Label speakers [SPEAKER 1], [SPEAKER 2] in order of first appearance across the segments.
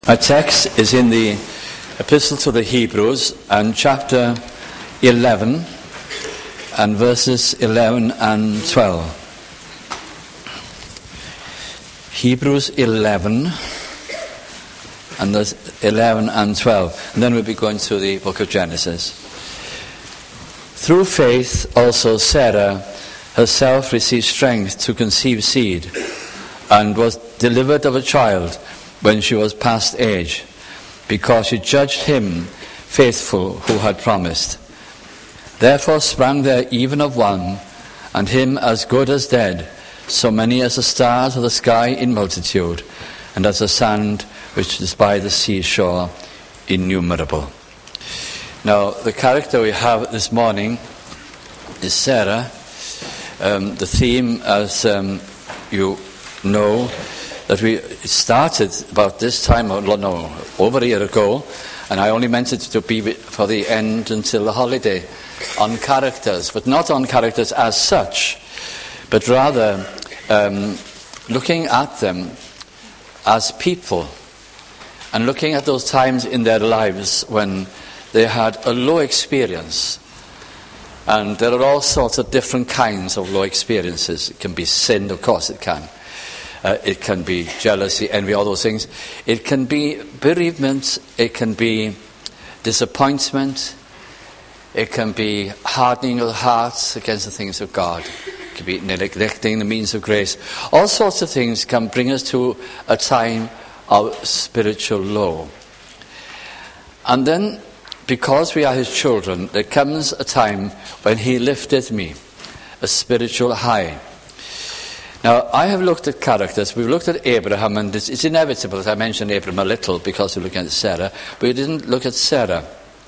[SPEAKER 1] Our text is in the Epistle to the Hebrews and chapter 11 and verses 11 and 12. Hebrews 11 and there's 11 and 12. And then we'll be going to the book of Genesis. Through faith also Sarah herself received strength to conceive seed and was delivered of a child when she was past age, because she judged him faithful who had promised. Therefore sprang there even of one, and him as good as dead, so many as the stars of the sky in multitude, and as the sand which is by the seashore innumerable. Now, the character we have this morning is Sarah. The theme, as you know, that we started about this time, over a year ago, and I only meant it to be for the end until the holiday, on characters, but not on characters as such, but rather looking at them as people, and looking at those times in their lives when they had a low experience. And there are all sorts of different kinds of low experiences. It can be sin, of course it can. It can be jealousy, envy, all those things. It can be bereavement. It can be disappointment. It can be hardening of the hearts against the things of God. It can be neglecting the means of grace. All sorts of things can bring us to a time of spiritual low. And then, because we are his children, there comes a time when he lifteth me, a spiritual high. Now, I have looked at characters. We've looked at Abraham, and it's inevitable that I mentioned Abraham a little because we're looking at Sarah, but we didn't look at Sarah.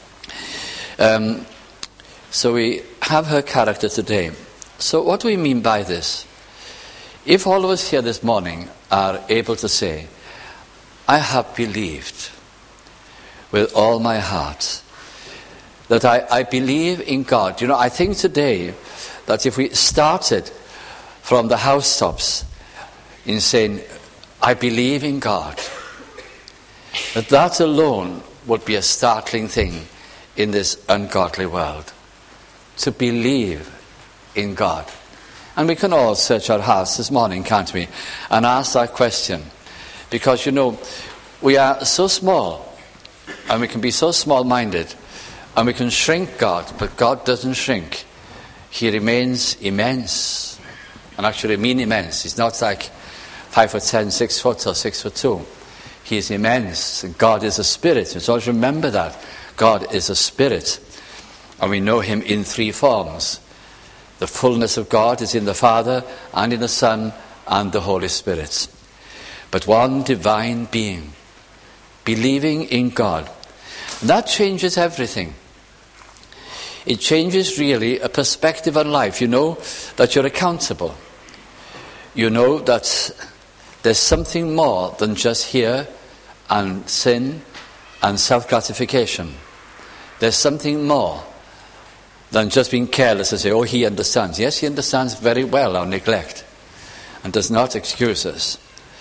[SPEAKER 1] So we have her character today. So what do we mean by this? If all of us here this morning are able to say, I have believed with all my heart, that I believe in God. You know, I think today that if we started from the housetops in saying, I believe in God, that alone would be a startling thing in this ungodly world. To believe in God. And we can all search our hearts this morning, can't we? And ask that question. Because, you know, we are so small, and we can be so small-minded, and we can shrink God, but God doesn't shrink. He remains immense. And actually mean immense. He's not like 5'10", 6 foot, or 6'2". He is immense. And God is a spirit. So always remember that. God is a spirit. And we know him in three forms. The fullness of God is in the Father, and in the Son, and the Holy Spirit. But one divine being. Believing in God. And that changes everything. It changes really a perspective on life. You know that you're accountable. You know that there's something more than just here and sin and self-gratification. There's something more than just being careless and say, oh, he understands. Yes, he understands very well our neglect and does not excuse us.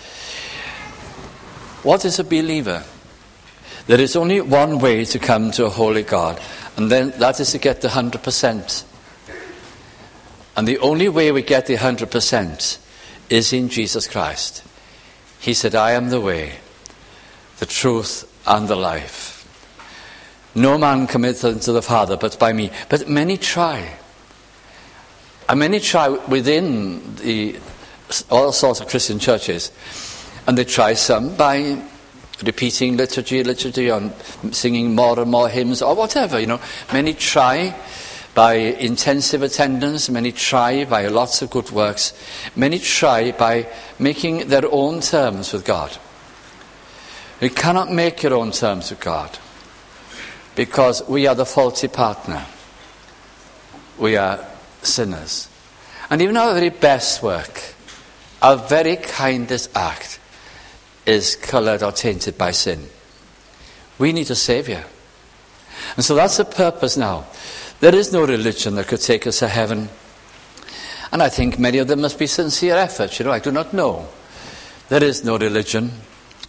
[SPEAKER 1] What is a believer? There is only one way to come to a holy God, and then that is to get the 100%. And the only way we get the 100% is in Jesus Christ. He said, I am the way, the truth, and the life. No man cometh unto the Father but by me. But many try. And many try within all sorts of Christian churches. And they try some by repeating liturgy, on singing more and more hymns, or whatever, you know. Many try by intensive attendance. Many try by lots of good works. Many try by making their own terms with God. You cannot make your own terms with God, because we are the faulty partner. We are sinners. And even our very best work, our very kindest act, is coloured or tainted by sin. We need a Saviour. And so that's the purpose now. There is no religion that could take us to heaven. And I think many of them must be sincere efforts. You know, I do not know. There is no religion.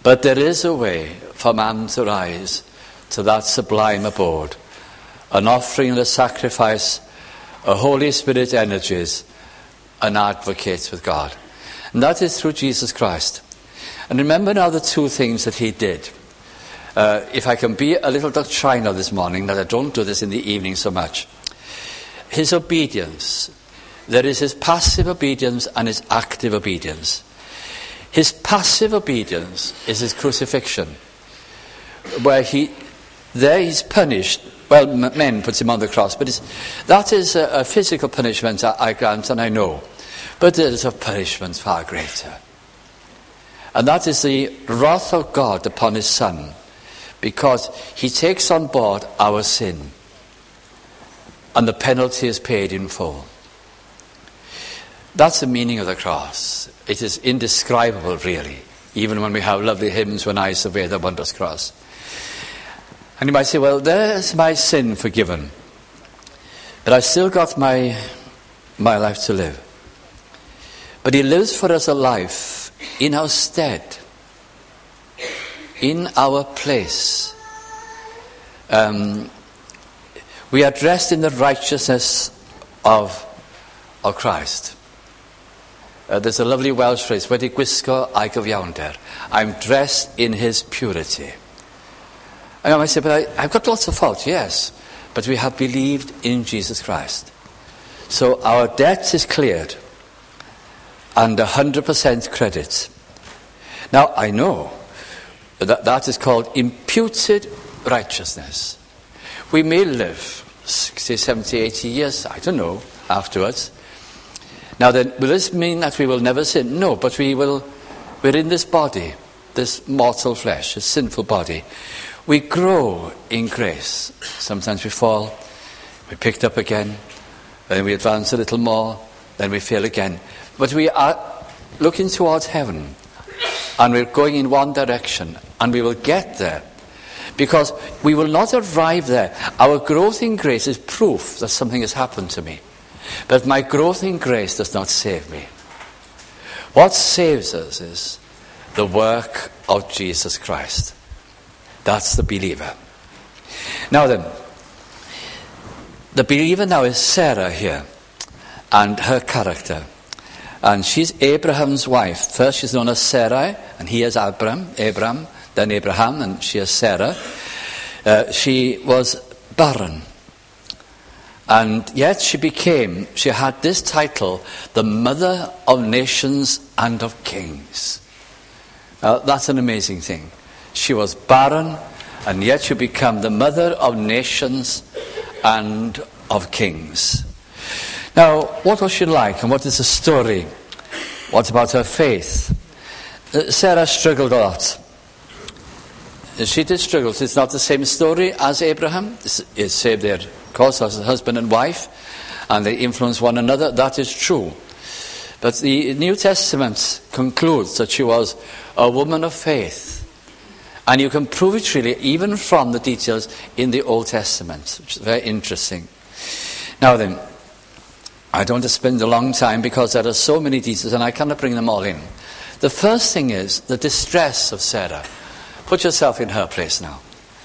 [SPEAKER 1] But there is a way for man to rise to that sublime abode, an offering and a sacrifice, a Holy Spirit energies, an advocate with God. And that is through Jesus Christ. And remember now the two things that he did. If I can be a little doctrinal this morning, that I don't do this in the evening so much. His obedience. There is his passive obedience and his active obedience. His passive obedience is his crucifixion, where he's punished. Well, men puts him on the cross, but that is a physical punishment, I grant, and I know. But there is a punishment far greater. And that is the wrath of God upon his Son, because he takes on board our sin, and the penalty is paid in full. That's the meaning of the cross. It is indescribable, really, even when we have lovely hymns, "When I survey the wondrous cross." And you might say, well, there's my sin forgiven, but I've still got my life to live. But he lives for us a life in our stead, in our place. We are dressed in the righteousness of Christ. There's a lovely Welsh phrase, "Wedi gwisgo a'i gyfiawnder." I'm dressed in his purity. And I might say, but I've got lots of faults, yes, but we have believed in Jesus Christ. So our debt is cleared, and 100% credit. Now, I know that is called imputed righteousness. We may live 60, 70, 80 years, I don't know, afterwards. Now then, will this mean that we will never sin? No, but we're in this body, this mortal flesh, this sinful body. We grow in grace. Sometimes we fall, we picked up again, then we advance a little more, then we fail again. But we are looking towards heaven, and we're going in one direction, and we will get there. Because we will not arrive there. Our growth in grace is proof that something has happened to me. But my growth in grace does not save me. What saves us is the work of Jesus Christ. That's the believer. Now then, the believer now is Sarah here, and her character. And she's Abraham's wife. First she's known as Sarai, and he is Abram, then Abraham, and she is Sarah. She was barren. And yet she had this title, the mother of nations and of kings. Now, that's an amazing thing. She was barren, and yet she became the mother of nations and of kings. Now, what was she like, and what is the story? What about her faith? Sarah struggled a lot. She did struggle. It's not the same story as Abraham. It's saved there, of course, as a husband and wife, and they influence one another. That is true. But the New Testament concludes that she was a woman of faith. And you can prove it really even from the details in the Old Testament, which is very interesting. Now then, I don't want to spend a long time because there are so many details and I cannot bring them all in. The first thing is the distress of Sarah. Put yourself in her place now.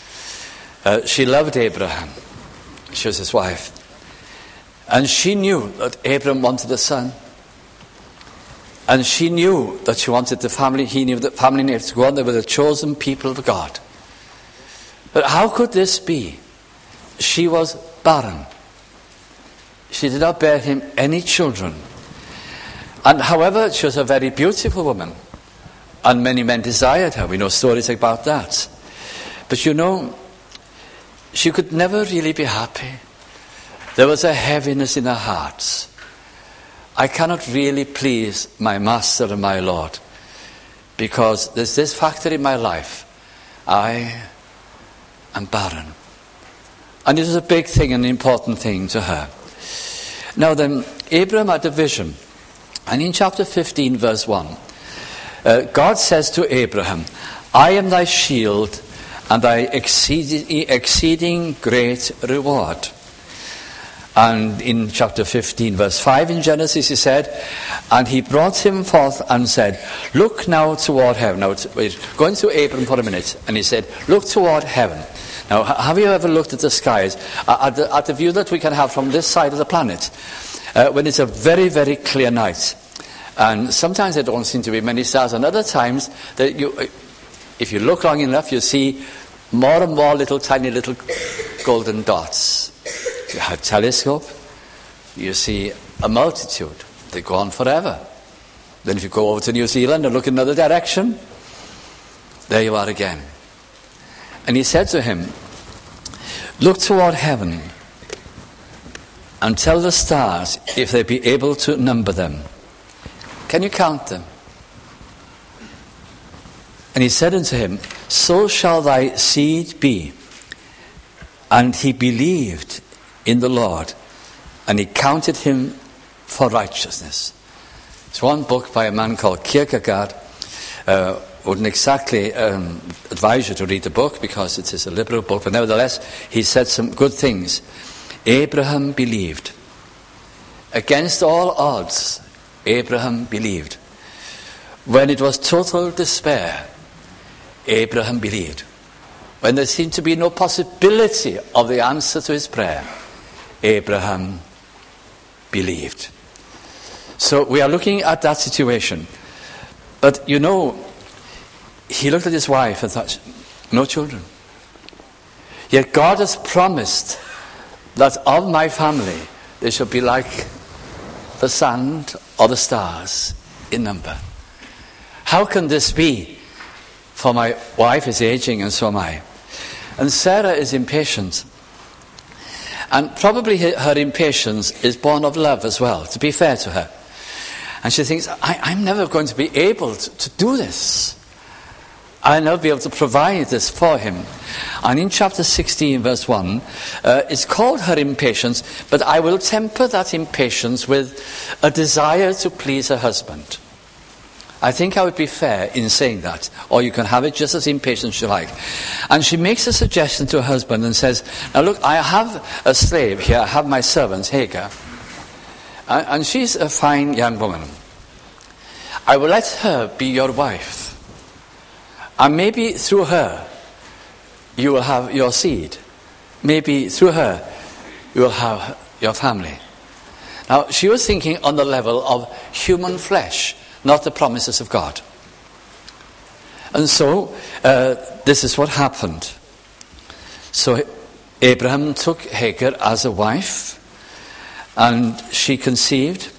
[SPEAKER 1] She loved Abraham. She was his wife. And she knew that Abraham wanted a son. And she knew that she wanted the family. He knew that family needed to go on. They were the chosen people of God. But how could this be? She was barren. She did not bear him any children. And however, she was a very beautiful woman. And many men desired her. We know stories about that. But you know, she could never really be happy. There was a heaviness in her heart. I cannot really please my Master and my Lord because there's this factor in my life. I am barren. And it was a big thing, an important thing to her. Now then, Abraham had a vision. And in chapter 15, verse 1, God says to Abraham, I am thy shield and thy exceeding great reward. And in chapter 15, verse 5 in Genesis, he said, and he brought him forth and said, look now toward heaven. Now, we're going to Abram for a minute. And he said, look toward heaven. Now, have you ever looked at the skies, at the view that we can have from this side of the planet, when it's a very, very clear night? And sometimes there don't seem to be many stars, and other times, if you look long enough, you see more and more tiny little golden dots. If you have a telescope, you see a multitude. They go on forever. Then if you go over to New Zealand and look in another direction, there you are again. And he said to him, look toward heaven and tell the stars if they be able to number them. Can you count them? And he said unto him, so shall thy seed be. And he believed in the Lord, and he counted him for righteousness. It's one book by a man called Kierkegaard. Wouldn't exactly advise you to read the book because it is a liberal book, but nevertheless, he said some good things. Abraham believed. Against all odds, Abraham believed. When it was total despair, Abraham believed. When there seemed to be no possibility of the answer to his prayer, Abraham believed. So we are looking at that situation. But you know, he looked at his wife and thought, no children. Yet God has promised that of my family they shall be like the sand or the stars in number. How can this be? For my wife is aging and so am I. And Sarah is impatient. And probably her impatience is born of love as well, to be fair to her. And she thinks, I'm never going to be able to do this. I'll never be able to provide this for him. And in chapter 16, verse 1, it's called her impatience, but I will temper that impatience with a desire to please her husband. I think I would be fair in saying that, or you can have it just as impatient as you like. And she makes a suggestion to her husband and says, now look, I have a slave here, I have my servant, Hagar, and she's a fine young woman. I will let her be your wife, and maybe through her you will have your seed. Maybe through her you will have your family. Now, she was thinking on the level of human flesh, not the promises of God. And so, this is what happened. So, Abraham took Hagar as a wife, and she conceived,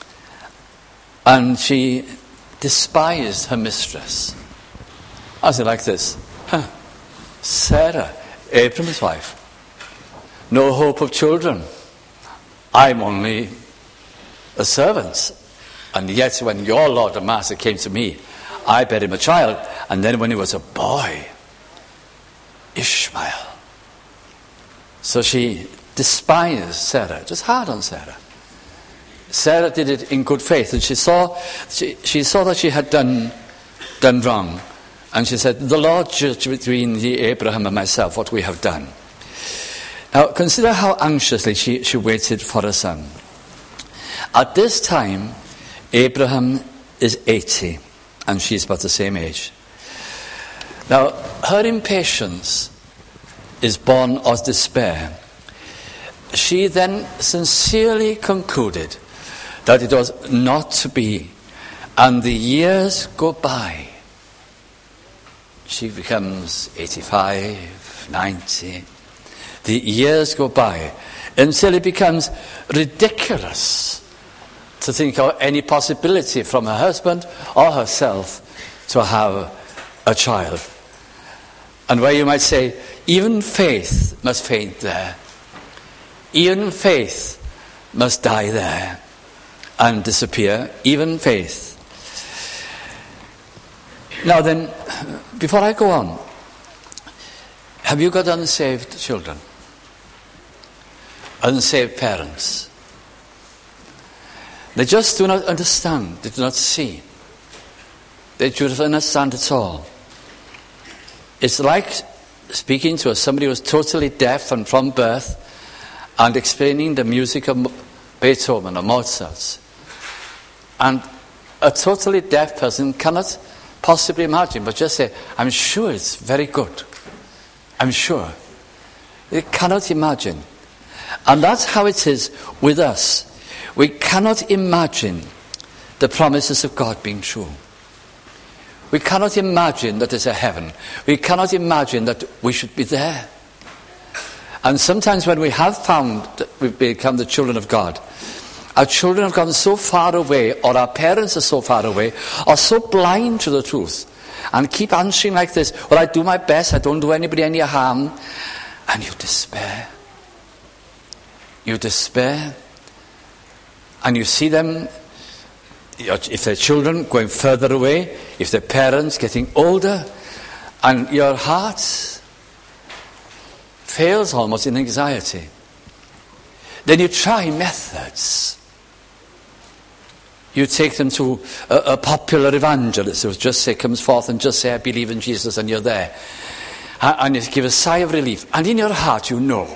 [SPEAKER 1] and she despised her mistress. I said like this, Sarah, Abraham's wife, no hope of children. I'm only a servant. And yet when your Lord and Master came to me, I bare him a child. And then when he was a boy, Ishmael. So she despised Sarah, just hard on Sarah. Sarah did it in good faith, and she saw that she had done wrong. And she said, the Lord judge between the Abraham and myself what we have done. Now consider how anxiously she waited for a son. At this time, Abraham is 80, and she's about the same age. Now, her impatience is born of despair. She then sincerely concluded that it was not to be, and the years go by. She becomes 85, 90. The years go by until it becomes ridiculous to think of any possibility from her husband or herself to have a child. And where you might say, even faith must faint there. Even faith must die there and disappear. Even faith. Now then, before I go on, have you got unsaved children? Unsaved parents? They just do not understand. They do not see. They do not understand at all. It's like speaking to somebody who is totally deaf and from birth, and explaining the music of Beethoven or Mozart. And a totally deaf person cannot possibly imagine, but just say, I'm sure it's very good. I'm sure. They cannot imagine. And that's how it is with us. We cannot imagine the promises of God being true. We cannot imagine that there's a heaven. We cannot imagine that we should be there. And sometimes when we have found that we've become the children of God, our children have gone so far away, or our parents are so far away, or so blind to the truth, and keep answering like this, well, I do my best, I don't do anybody any harm, and you despair. You despair, and you see them, if they're children, going further away, if they're parents getting older, and your heart fails almost in anxiety. Then you try methods. You take them to a popular evangelist who just say, comes forth and just say, I believe in Jesus, and you're there. And you give a sigh of relief. And in your heart, you know,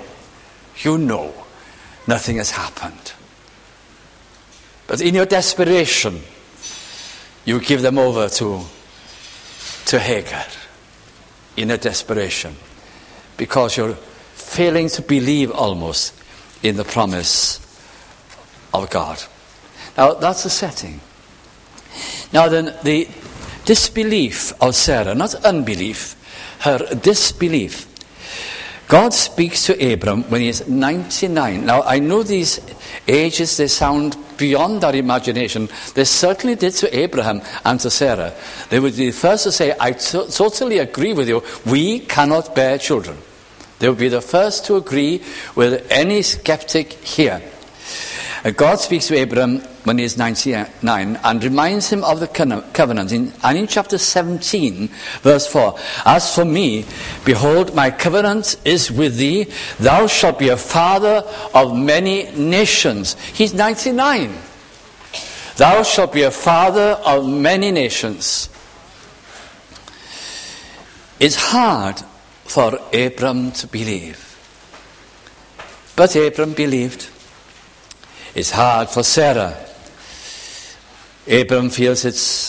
[SPEAKER 1] nothing has happened. But in your desperation, you give them over to Hagar. In a desperation. Because you're failing to believe almost in the promise of God. Now, that's the setting. Now then, the disbelief of Sarah, not unbelief, her disbelief. God speaks to Abram when he is 99. Now, I know these ages, they sound beyond our imagination. They certainly did to Abraham and to Sarah. They would be the first to say, I totally agree with you, we cannot bear children. They would be the first to agree with any skeptic here. God speaks to Abraham when he is 99 and reminds him of the covenant. And in chapter 17, verse 4, as for me, behold, my covenant is with thee. Thou shalt be a father of many nations. He's 99. Thou shalt be a father of many nations. It's hard for Abram to believe. But Abram believed. It's hard for Sarah. Abram feels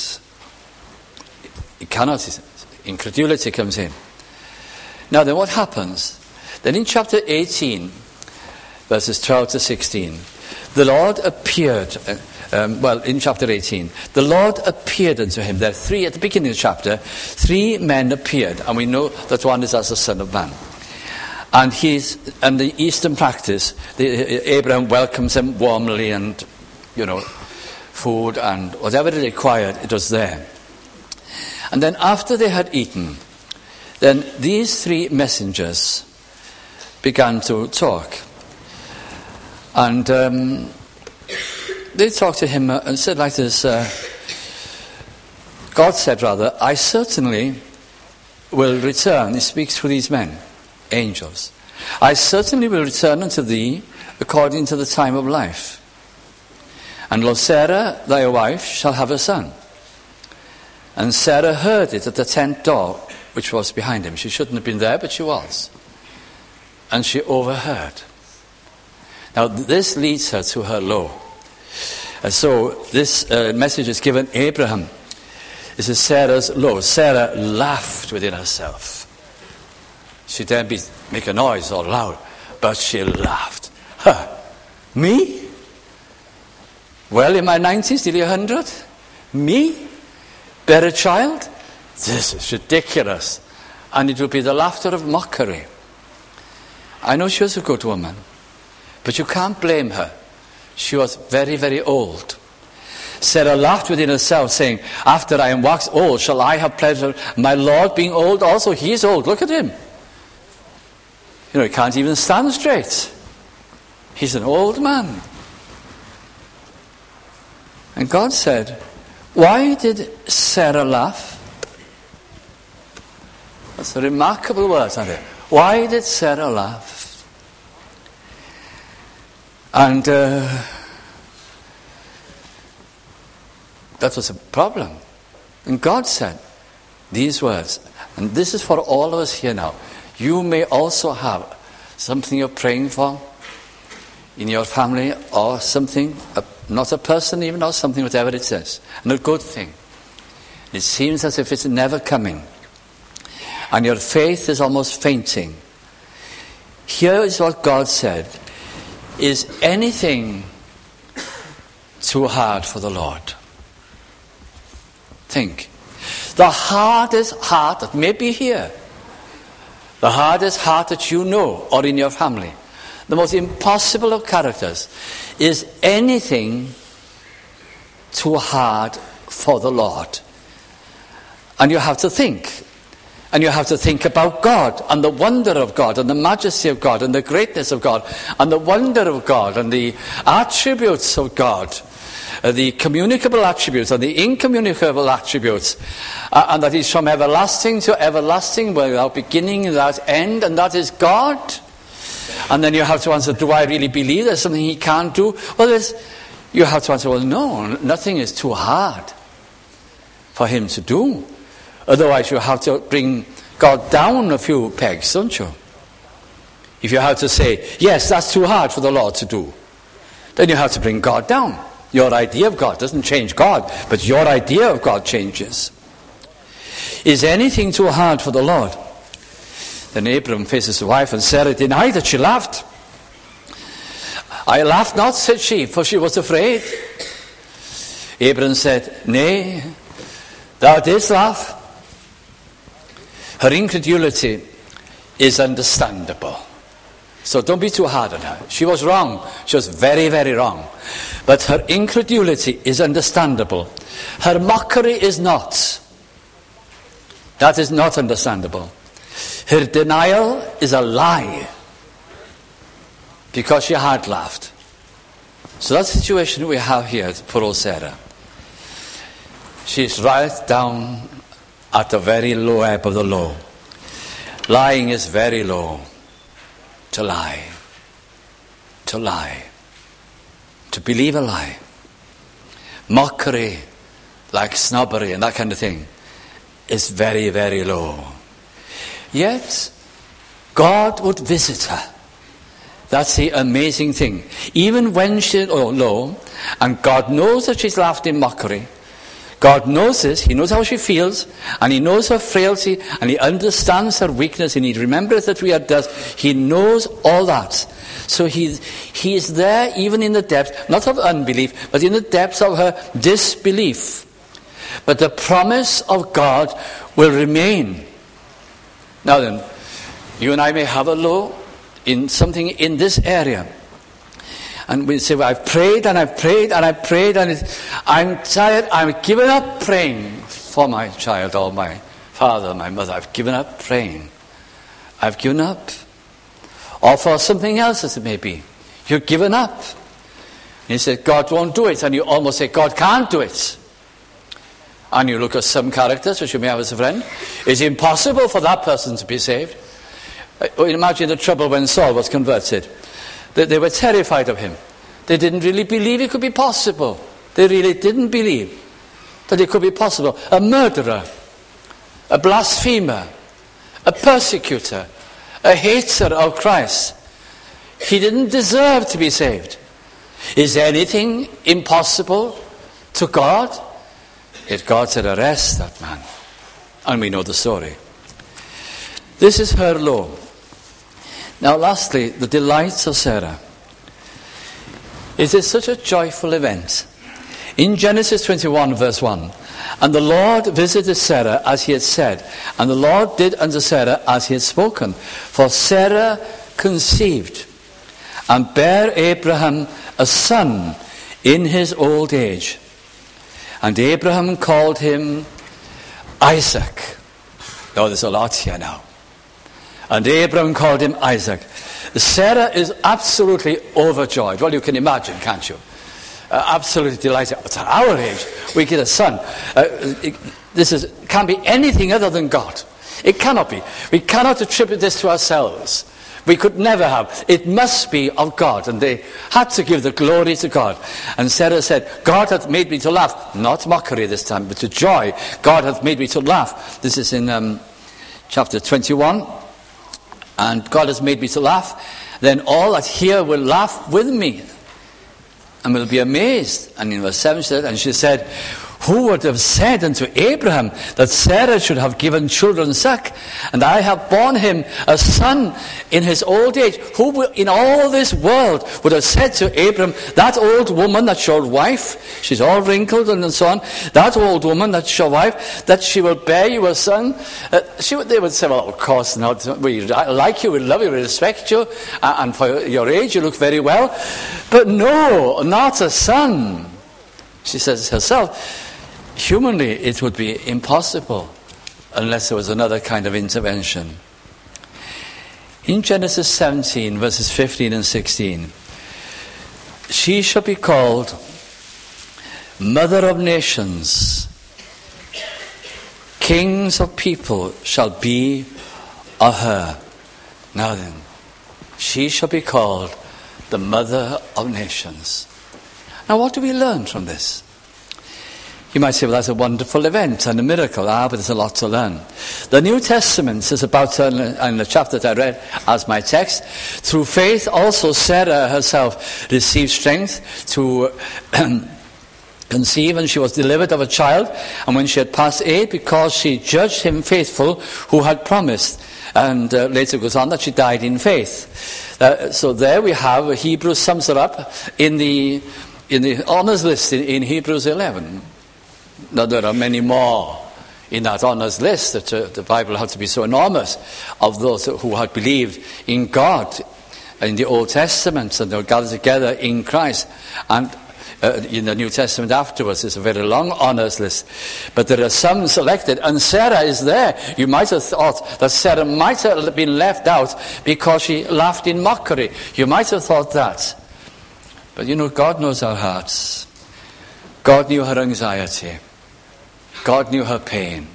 [SPEAKER 1] he cannot. Incredulity comes in. Now then what happens? Then in chapter 18, verses 12 to 16, the Lord appeared, in chapter 18, the Lord appeared unto him. There are three, at the beginning of the chapter, three men appeared, and we know that one is as the Son of Man. And the Eastern practice, Abraham welcomes him warmly and, food and whatever they required, it was there. And then after they had eaten, then these three messengers began to talk. And they talked to him and said like this, God said rather, I certainly will return. He speaks to these men. Angels. I certainly will return unto thee according to the time of life. And lo, Sarah, thy wife, shall have a son. And Sarah heard it at the tent door, which was behind him. She shouldn't have been there, but she was. And she overheard. Now, this leads her to her low. And so, this message is given Abraham. This is Sarah's low. Sarah laughed within herself. She didn't make a noise or loud, but she laughed. Me? Well, in my 90s, nearly 100? Me? Bear a child? This is ridiculous. And it will be the laughter of mockery. I know she was a good woman, but you can't blame her. She was very, very old. Sarah laughed within herself, saying, after I am waxed old, shall I have pleasure? My Lord being old also, he is old. Look at him. He can't even stand straight. He's an old man. And God said, why did Sarah laugh? That's a remarkable word, isn't it? Why did Sarah laugh? And that was a problem. And God said these words, and this is for all of us here now. You may also have something you're praying for. in your family or something, not a person even, or something, whatever it is, and a good thing. It seems as if it's never coming, and your faith is almost fainting. Here is what God said: is anything too hard for the Lord? Think. The hardest heart that may be here, the hardest heart that you know or in your family, the most impossible of characters, is anything too hard for the Lord? And you have to think. And you have to think about God and the wonder of God and the majesty of God and the greatness of God and the wonder of God and the attributes of God, the communicable attributes and the incommunicable attributes, and that is from everlasting to everlasting, without beginning, without end, and that is God. And then you have to answer, do I really believe there's something he can't do? Well, you have to answer, well, no, nothing is too hard for him to do. Otherwise you have to bring God down a few pegs, don't you? If you have to say, yes, that's too hard for the Lord to do, then you have to bring God down. Your idea of God doesn't change God, but your idea of God changes. Is anything too hard for the Lord? Then Abram faces his wife, and Sarah denied that she laughed. I laughed not, said she, for she was afraid. Abram said, nay, thou didst laugh. Her incredulity is understandable. So don't be too hard on her. She was wrong. She was very, very wrong. But her incredulity is understandable. Her mockery is not. That is not understandable. Her denial is a lie, because she had laughed. So that's the situation we have here, poor old Sarah. She's right down at the very low ebb of the low. Lying is very low. To lie. To lie. To believe a lie. Mockery, like snobbery and that kind of thing, is very, very low. Yet, God would visit her. That's the amazing thing. Even when she's low, and God knows that she's laughed in mockery, God knows this, he knows how she feels, and he knows her frailty, and he understands her weakness, and he remembers that we are dust. He knows all that. So he is there even in the depths, not of unbelief, but in the depths of her disbelief. But the promise of God will remain. Now then, you and I may have a low in something in this area. And we say, well, I've prayed and I've prayed and I've prayed, and I'm tired, I've given up praying for my child or my father, my mother. I've given up praying. I've given up. Or for something else as it may be. You've given up. And you say, God won't do it. And you almost say, God can't do it. And you look at some characters, which you may have as a friend. It's impossible for that person to be saved. Imagine the trouble when Saul was converted. They were terrified of him. They didn't really believe it could be possible. They really didn't believe that it could be possible. A murderer, a blasphemer, a persecutor, a hater of Christ. He didn't deserve to be saved. Is anything impossible to God? Yet God said, arrest that man. And we know the story. This is her low. Now lastly, the delights of Sarah. It is such a joyful event. In Genesis 21 verse 1, and the Lord visited Sarah as he had said, and the Lord did unto Sarah as he had spoken. For Sarah conceived and bare Abraham a son in his old age. And Abraham called him Isaac. Oh, there's a lot here now. And Abraham called him Isaac. Sarah is absolutely overjoyed. Well, you can imagine, can't you? Absolutely delighted. At our age, we get a son. This can't be anything other than God. It cannot be. We cannot attribute this to ourselves. We could never have. It must be of God. And they had to give the glory to God. And Sarah said, God hath made me to laugh. Not mockery this time, but to joy. God hath made me to laugh. This is in chapter 21. And God has made me to laugh. then all that hear will laugh with me and will be amazed. And in verse 7 she said, and she said, who would have said unto Abraham that Sarah should have given children suck, and I have borne him a son in his old age? Who in all this world would have said to Abraham, that old woman, that's your wife, she's all wrinkled and so on, that old woman, that's your wife, that she will bear you a son? They would say, well, of course not. We like you, we love you, we respect you, and for your age you look very well. But no, not a son. She says herself, humanly, it would be impossible unless there was another kind of intervention. In Genesis 17, verses 15 and 16, she shall be called Mother of Nations. Kings of people shall be of her. Now then, she shall be called the Mother of Nations. Now, what do we learn from this? You might say, well, that's a wonderful event and a miracle. But there's a lot to learn. The New Testament is about, in the chapter that I read as my text, through faith also Sarah herself received strength to conceive, and she was delivered of a child. And when she had passed 8, because she judged him faithful who had promised. And later goes on that she died in faith. So there we have, Hebrews sums it up in the honours list in Hebrews 11. Now, there are many more in that honours list. That the Bible had to be so enormous of those who had believed in God in the Old Testament, and they were gathered together in Christ. And in the New Testament afterwards, it's a very long honours list. But there are some selected, and Sarah is there. You might have thought that Sarah might have been left out because she laughed in mockery. You might have thought that. But you know, God knows our hearts. God knew her anxiety. God knew her pain.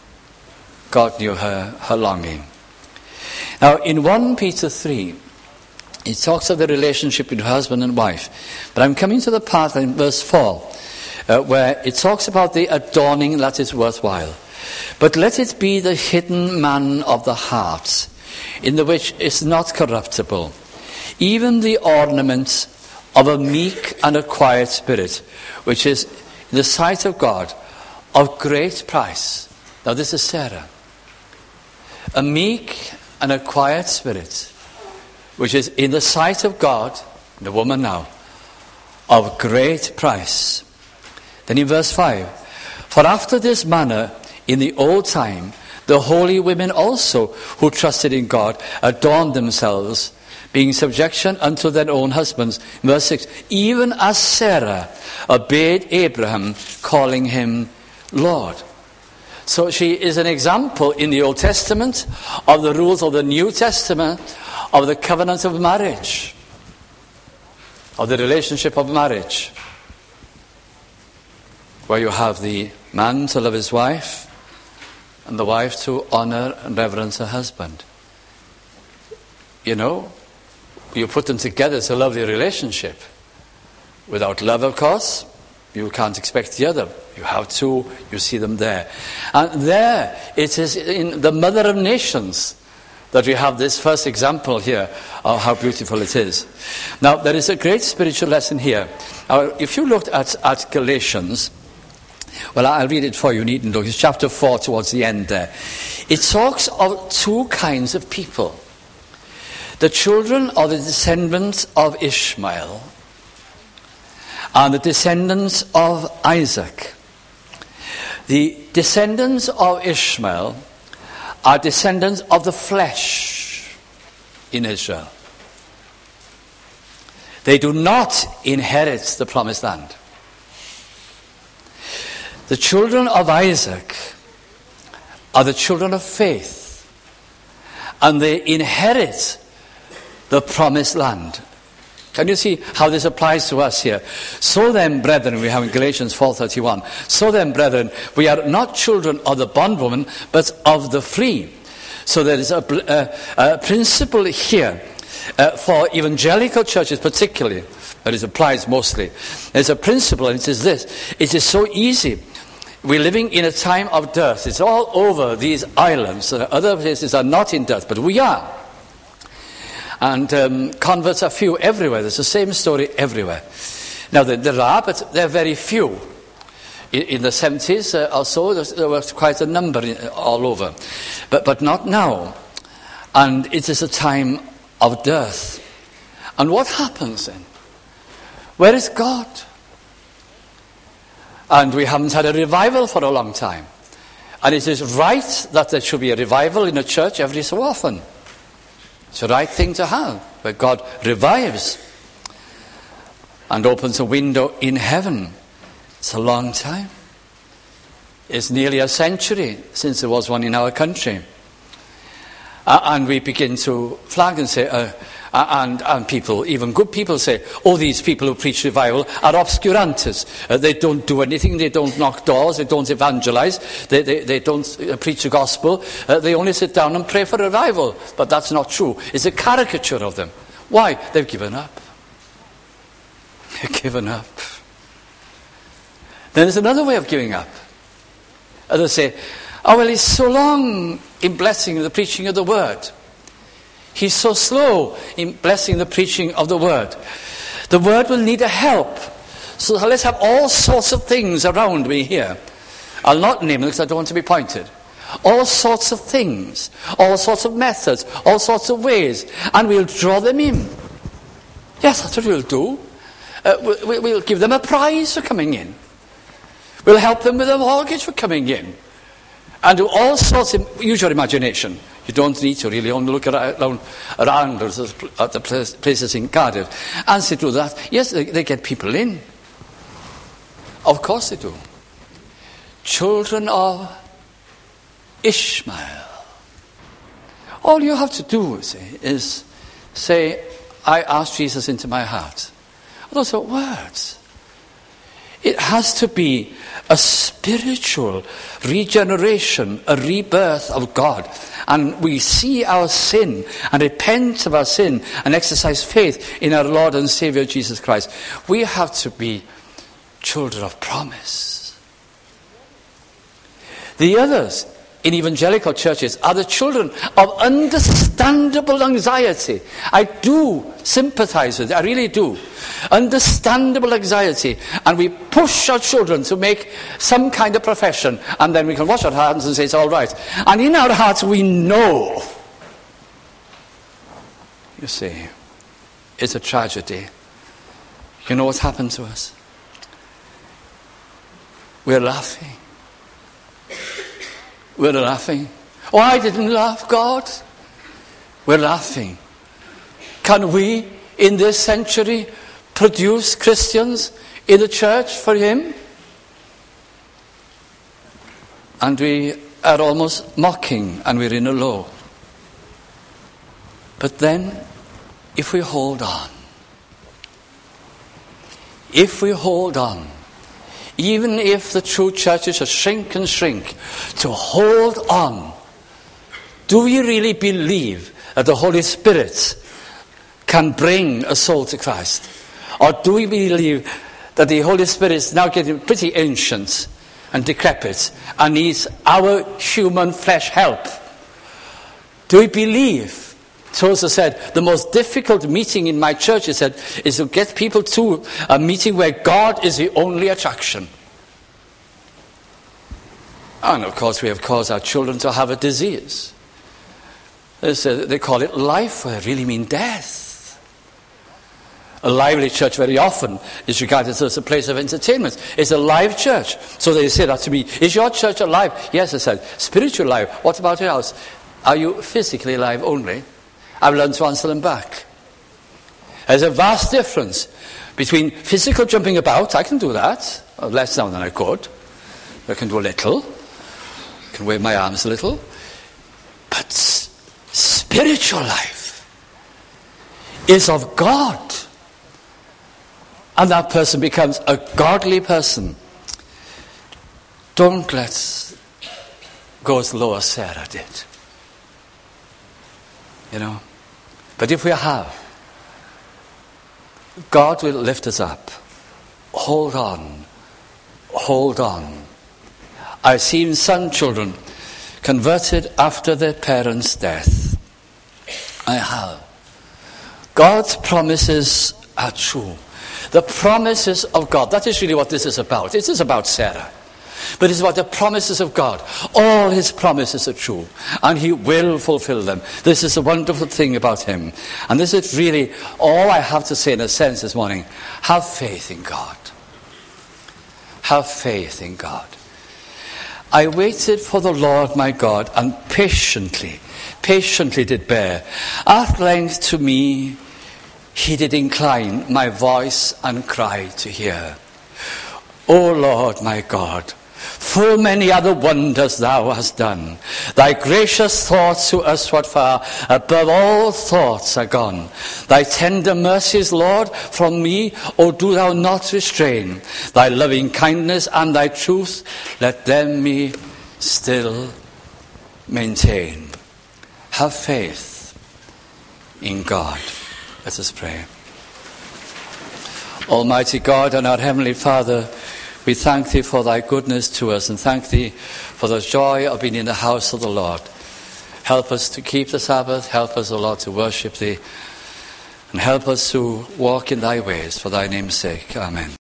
[SPEAKER 1] God knew her longing. Now, in 1 Peter 3, it talks of the relationship between husband and wife. But I'm coming to the part in verse 4, where it talks about the adorning that is worthwhile. But let it be the hidden man of the heart, in the which is not corruptible, even the ornament of a meek and a quiet spirit, which is in the sight of God of great price. Now this is Sarah. A meek and a quiet spirit, which is in the sight of God, the woman now, of great price. Then in verse 5, for after this manner in the old time, the holy women also who trusted in God adorned themselves, being subjection unto their own husbands. Verse 6, even as Sarah obeyed Abraham, calling him Lord. So she is an example in the Old Testament of the rules of the New Testament of the covenant of marriage, of the relationship of marriage, where you have the man to love his wife and the wife to honor and reverence her husband. You know, you put them together, it's a lovely relationship. Without love, of course, you can't expect the other. You have two, you see them there. And there, it is in the Mother of Nations that we have this first example here of how beautiful it is. Now, there is a great spiritual lesson here. Now, if you looked at Galatians, well, I'll read it for you, you needn't look. It's chapter 4 towards the end there. It talks of two kinds of people. The children of the descendants of Ishmael and the descendants of Isaac. The descendants of Ishmael are descendants of the flesh in Israel. They do not inherit the promised land. The children of Isaac are the children of faith, and they inherit the promised land. Can you see how this applies to us here? So then, brethren, we have in Galatians 4:31. So then, brethren, we are not children of the bondwoman, but of the free. So there is a principle here for evangelical churches particularly, but it applies mostly. There's a principle, and it is this. It is so easy. We're living in a time of dearth. It's all over these islands. Other places are not in dearth, but we are. And converts are few everywhere. There's the same story everywhere. Now, there are, but they're very few. In the 70s or so, there was quite a number all over. But not now. And it is a time of dearth. And what happens then? Where is God? And we haven't had a revival for a long time. And it is right that there should be a revival in a church every so often. It's the right thing to have, where God revives and opens a window in heaven. It's a long time. It's nearly a century since there was one in our country. And we begin to flag and say, and people, even good people say, oh, these people who preach revival are obscurantes. They don't do anything, they don't knock doors, they don't evangelize, they don't preach the gospel. They only sit down and pray for revival. But that's not true. It's a caricature of them. Why? They've given up. They've given up. Then there's another way of giving up. They say, oh, well, he's so long in blessing the preaching of the word. He's so slow in blessing the preaching of the word. The word will need a help. So let's have all sorts of things around me here. I'll not name them because I don't want to be pointed. All sorts of things, all sorts of methods, all sorts of ways. And we'll draw them in. Yes, that's what we'll do. We'll give them a prize for coming in. We'll help them with a mortgage for coming in. And do all sorts of, use your imagination. You don't need to really only look around at the places in Cardiff. And they do that. Yes, they get people in. Of course they do. Children of Ishmael. All you have to do is say, I asked Jesus into my heart. Those are words. It has to be a spiritual regeneration, a rebirth of God. And we see our sin and repent of our sin and exercise faith in our Lord and Saviour Jesus Christ. We have to be children of promise. The others in evangelical churches are the children of understandable anxiety. I do sympathize with it, I really do. Understandable anxiety. And we push our children to make some kind of profession, and then we can wash our hands and say it's all right. And in our hearts we know. You see, it's a tragedy. You know what's happened to us? We're laughing. We're laughing. Oh, I didn't laugh, God. We're laughing. Can we, in this century, produce Christians in the church for Him? And we are almost mocking, and we're in a low. But then, if we hold on, even if the true churches are shrink and shrink, to hold on, do we really believe that the Holy Spirit can bring a soul to Christ? Or do we believe that the Holy Spirit is now getting pretty ancient and decrepit and needs our human flesh help? Do we believe? Tozer said, the most difficult meeting in my church, he said, is to get people to a meeting where God is the only attraction. And of course we have caused our children to have a disease. They call it life, where it really mean death. A lively church very often is regarded as a place of entertainment. It's a live church. So they say that to me, is your church alive? Yes, I said, spiritual life. What about your house? Are you physically alive only? I've learned to answer them back. There's a vast difference between physical jumping about. I can do that, less now than I could. I can do a little. I can wave my arms a little. But spiritual life is of God. And that person becomes a godly person. Don't let's go as low as Sarah did. You know, but if we have, God will lift us up. Hold on. Hold on. I've seen some children converted after their parents' death. I have. God's promises are true. The promises of God, that is really what this is about. It is about Sarah. But it's about the promises of God. All his promises are true. And he will fulfill them. This is a wonderful thing about him. And this is really all I have to say in a sense this morning. Have faith in God. Have faith in God. I waited for the Lord my God and patiently did bear. At length to me he did incline my voice and cry to hear. O Lord my God, full many other wonders thou hast done. Thy gracious thoughts to us what far above all thoughts are gone. Thy tender mercies, Lord, from me, O do thou not restrain. Thy loving kindness and thy truth, let them me still maintain. Have faith in God. Let us pray. Almighty God and our Heavenly Father, we thank thee for thy goodness to us and thank thee for the joy of being in the house of the Lord. Help us to keep the Sabbath. Help us, O Lord, to worship thee. And help us to walk in thy ways for thy name's sake. Amen.